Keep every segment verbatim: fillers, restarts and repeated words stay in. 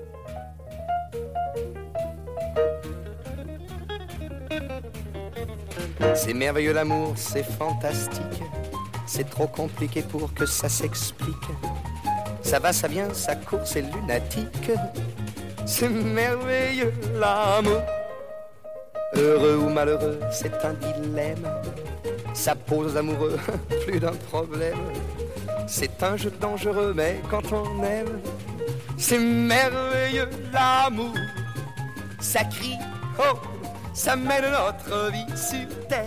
C'est merveilleux l'amour, c'est fantastique. C'est trop compliqué pour que ça s'explique. Ça va, ça vient, ça court, c'est lunatique. C'est merveilleux l'amour. Heureux ou malheureux, c'est un dilemme. Ça pose aux amoureux plus d'un problème. C'est un jeu dangereux, mais quand on aime, c'est merveilleux l'amour. Ça crie, oh, ça mène notre vie sur terre.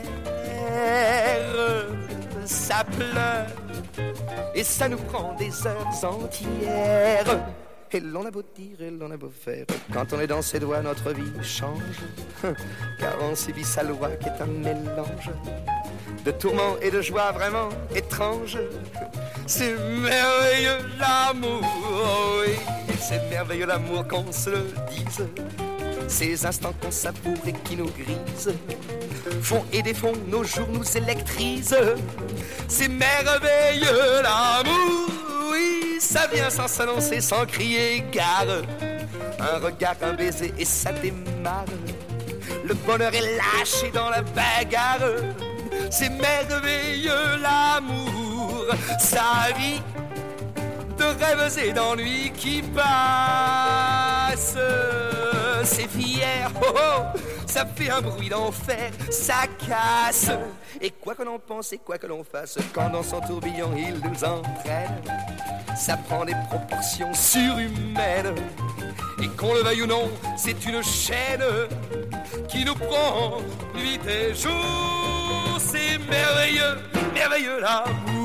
Ça pleure et ça nous prend des heures entières. Et l'on a beau dire et l'on a beau faire, quand on est dans ses doigts, notre vie change. Car on subit sa loi qui est un mélange de tourments et de joie vraiment étrange. C'est merveilleux l'amour, oh oui, c'est merveilleux l'amour qu'on se le dise. Ces instants qu'on savoure et qui nous grisent font et défont nos jours, nous électrisent. C'est merveilleux l'amour, oui, ça vient sans s'annoncer, sans crier gare. Un regard, un baiser et ça démarre. Le bonheur est lâché dans la bagarre. C'est merveilleux l'amour, sa vie de rêves et d'ennuis qui passent. C'est fier, oh oh, ça fait un bruit d'enfer, ça casse. Et quoi que l'on pense et quoi que l'on fasse, quand dans son tourbillon il nous entraîne, ça prend des proportions surhumaines. Et qu'on le veuille ou non, c'est une chaîne qui nous prend nuit et jour. C'est merveilleux, merveilleux l'amour.